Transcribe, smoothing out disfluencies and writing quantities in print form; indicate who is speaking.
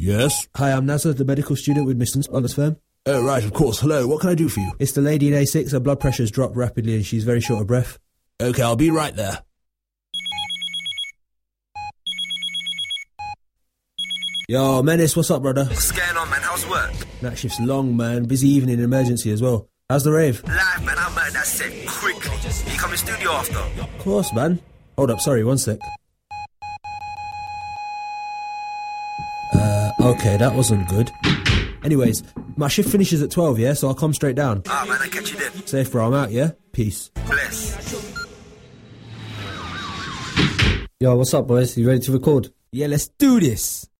Speaker 1: Yes?
Speaker 2: Hi, I'm Nazar, the medical student with Mr. on this firm.
Speaker 1: Oh, right, of course. Hello, what can I do for you?
Speaker 2: It's the lady in A6. Her blood pressure's dropped rapidly and she's very short of breath.
Speaker 1: Okay, I'll be right there.
Speaker 2: Yo, Menace, what's up, brother?
Speaker 3: What's going on, man? How's work?
Speaker 2: That shift's long, man. Busy evening emergency as well. How's the rave?
Speaker 3: Live, man. I'm out that set quickly. You come in studio after?
Speaker 2: Of course, man. Hold up, sorry, one sec. Okay, that wasn't good. Anyways, my shift finishes at 12, yeah? So I'll come straight down.
Speaker 3: Ah, man, I'll catch you then.
Speaker 2: Safe, bro, I'm out, yeah? Peace.
Speaker 3: Bless.
Speaker 4: Yo, what's up, boys? You ready to record?
Speaker 2: Yeah, let's do this.